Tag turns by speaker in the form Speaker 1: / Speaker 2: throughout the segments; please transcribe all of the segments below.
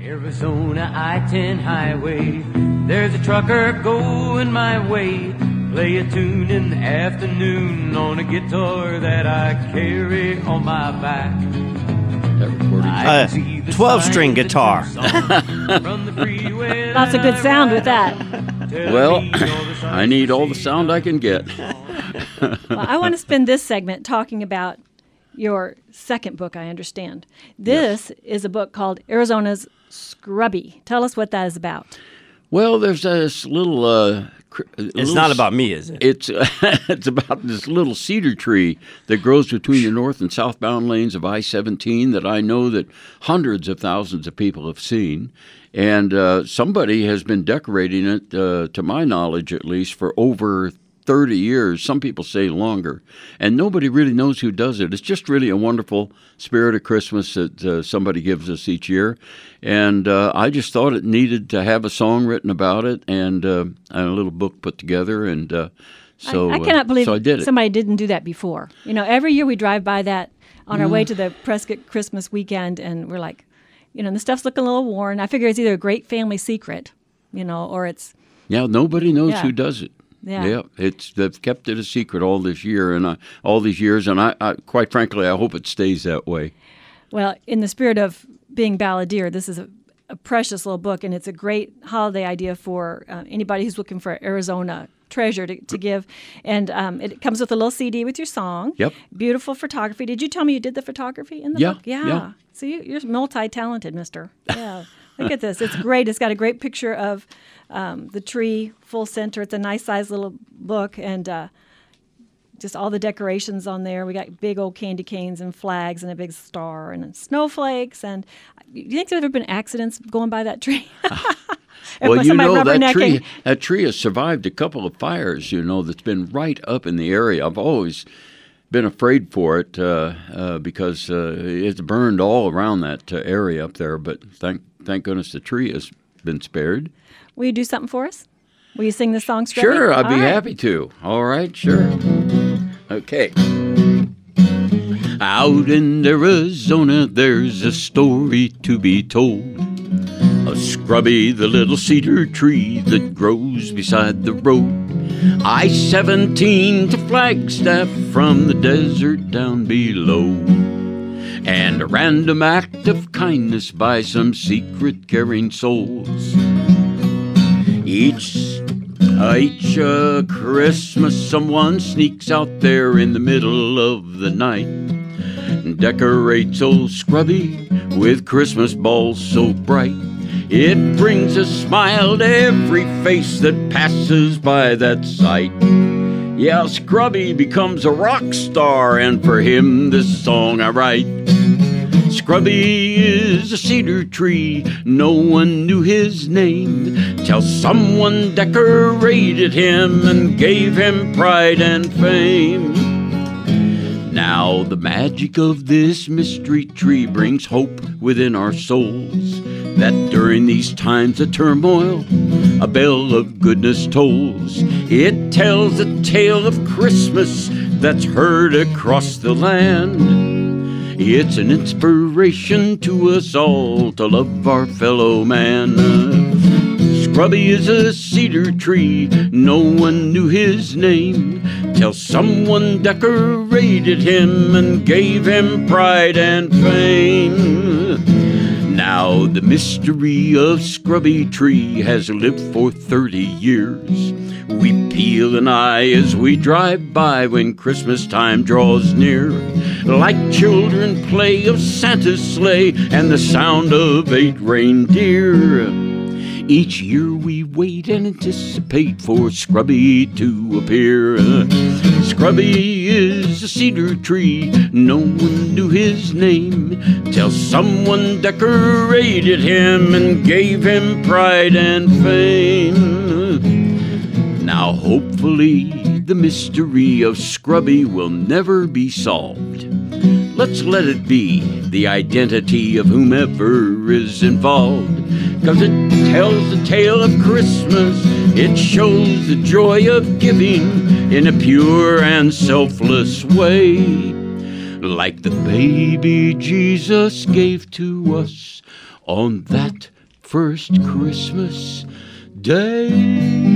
Speaker 1: Arizona I-10 highway, there's a trucker going my way. Play a tune in the afternoon on a guitar that I carry on my back.
Speaker 2: That recording.
Speaker 3: 12-string guitar.
Speaker 4: Lots of good sound with that.
Speaker 2: Well, I need all the sound I can get.
Speaker 4: Well, I want to spend this segment talking about your second book, I understand. This is a book called Arizona's Scrubby. Tell us what that is about.
Speaker 2: Well, there's this little...
Speaker 3: It's not about me, is it?
Speaker 2: It's about this little cedar tree that grows between the north and southbound lanes of I-17 that I know that hundreds of thousands of people have seen. And somebody has been decorating it, to my knowledge at least, for over 30 years. Some people say longer. And nobody really knows who does it. It's just really a wonderful spirit of Christmas that somebody gives us each year. And I just thought it needed to have a song written about it and a little book put together. And so
Speaker 4: I cannot believe
Speaker 2: so I did it.
Speaker 4: somebody didn't do that before. You know, every year we drive by that on our way to the Prescott Christmas weekend, and we're like, you know, the stuff's looking a little worn. I figure it's either a great family secret, you know, or it's...
Speaker 2: Yeah, nobody knows who does it.
Speaker 4: Yeah,
Speaker 2: they've kept it a secret all this year and all these years, and I quite frankly, I hope it stays that way.
Speaker 4: Well, in the spirit of being balladeer, this is a precious little book, and it's a great holiday idea for anybody who's looking for Arizona treasure to give. And it comes with a little CD with your song.
Speaker 2: Yep.
Speaker 4: Beautiful photography. Did you tell me you did the photography in the book?
Speaker 2: Yeah.
Speaker 4: So you're multi-talented, mister. Yeah. Look at this. It's great. It's got a great picture of the tree, full center. It's a nice-sized little book, and just all the decorations on there. We got big old candy canes and flags and a big star and snowflakes. And do you think there's ever been accidents going by that tree?
Speaker 2: Well, you know, that tree has survived a couple of fires, you know, that's been right up in the area. I've always been afraid for it because it's burned all around that area up there. But thank goodness the tree has been spared.
Speaker 4: Will you do something for us? Will you sing the song straight?
Speaker 2: Sure, I'd be happy to. All right, sure. Okay. Out in Arizona, there's a story to be told of Scrubby, the little cedar tree that grows beside the road. I-17 to Flagstaff from the desert down below. And a random act of kindness by some secret caring souls. Each Christmas, someone sneaks out there in the middle of the night and decorates old Scrubby with Christmas balls so bright. It brings a smile to every face that passes by that sight. Yeah, Scrubby becomes a rock star, and for him this song I write. Scrubby is a cedar tree, no one knew his name, till someone decorated him and gave him pride and fame. Now the magic of this mystery tree brings hope within our souls, that during these times of turmoil, a bell of goodness tolls. It tells a tale of Christmas that's heard across the land. It's an inspiration to us all to love our fellow man. Scrubby is a cedar tree, no one knew his name, till someone decorated him and gave him pride and fame. Now the mystery of Scrubby Tree has lived for 30 years. We peel an eye as we drive by when Christmas time draws near, like children play of Santa's sleigh and the sound of 8 reindeer. Each year we wait and anticipate for Scrubby to appear. Scrubby is a cedar tree, no one knew his name, till someone decorated him and gave him pride and fame. Now hopefully the mystery of Scrubby will never be solved. Let's let it be the identity of whomever is involved, 'cause it tells the tale of Christmas, it shows the joy of giving in a pure and selfless way, like the baby Jesus gave to us on that first Christmas Day.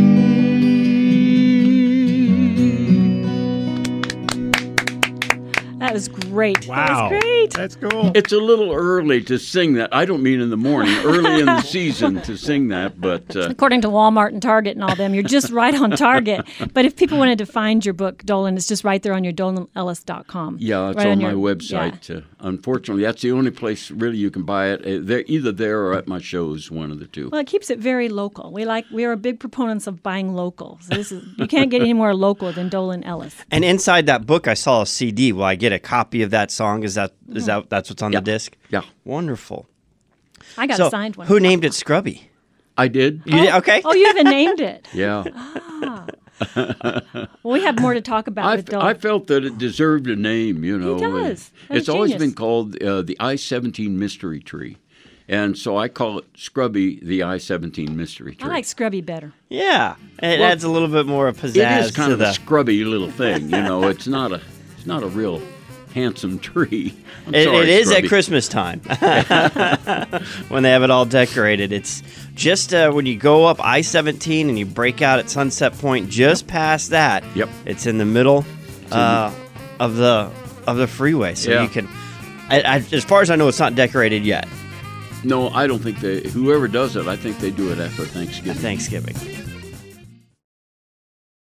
Speaker 4: That was great.
Speaker 5: Wow.
Speaker 4: That was great.
Speaker 5: That's cool.
Speaker 2: It's a little early to sing that. I don't mean in the morning, early in the season to sing that, but...
Speaker 4: According to Walmart and Target and all them, you're just right on target. But if people wanted to find your book, Dolan, it's just right there on your dolanellis.com.
Speaker 2: Yeah, it's
Speaker 4: right
Speaker 2: on
Speaker 4: your
Speaker 2: my website.
Speaker 4: Yeah.
Speaker 2: Unfortunately, that's the only place really you can buy it. They're either there or at my shows, one of the two.
Speaker 4: Well, it keeps it very local. We are big proponents of buying local. So you can't get any more local than Dolan Ellis.
Speaker 3: And inside that book, I saw a CD. Will I get a copy of that song? Is that's what's on the disc?
Speaker 2: Yeah.
Speaker 3: Wonderful.
Speaker 4: I got a signed one.
Speaker 3: Who named it Scrubby?
Speaker 2: I did.
Speaker 3: You did? Okay.
Speaker 4: Oh, you even named it.
Speaker 2: Yeah.
Speaker 4: Well, we have more to talk about with Dolan.
Speaker 2: I felt that it deserved a name, you know.
Speaker 4: It does.
Speaker 2: It's always been called the I-17 Mystery Tree. And so I call it Scrubby the I-17 Mystery Tree.
Speaker 4: I like Scrubby better.
Speaker 3: Yeah. It adds a little bit more pizzazz.
Speaker 2: It is kind
Speaker 3: to
Speaker 2: of a scrubby little thing, you know. It's not a real handsome tree.
Speaker 3: It is
Speaker 2: Scrubby.
Speaker 3: at Christmas time when they have it all decorated. It's just when you go up I-17 and you break out at Sunset Point, just past that.
Speaker 2: Yep.
Speaker 3: It's in the middle of the freeway, so you can. As far as I know, it's not decorated yet.
Speaker 2: No, I don't think whoever does it, I think they do it after Thanksgiving.